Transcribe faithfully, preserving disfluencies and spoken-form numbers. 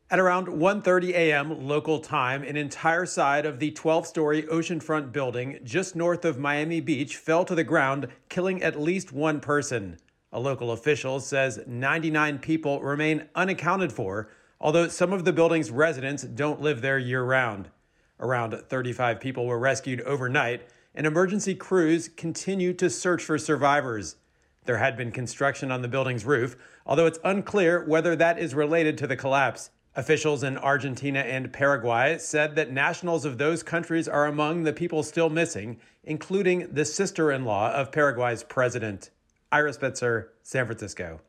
At around one thirty a.m. local time, an entire side of the twelve-story oceanfront building just north of Miami Beach fell to the ground, killing at least one person. A local official says ninety-nine people remain unaccounted for, although some of the building's residents don't live there year-round. Around thirty-five people were rescued overnight, and emergency crews continue to search for survivors. There had been construction on the building's roof, although it's unclear whether that is related to the collapse. Officials in Argentina and Paraguay said that nationals of those countries are among the people still missing, including the sister-in-law of Paraguay's president. Ira Spitzer, San Francisco.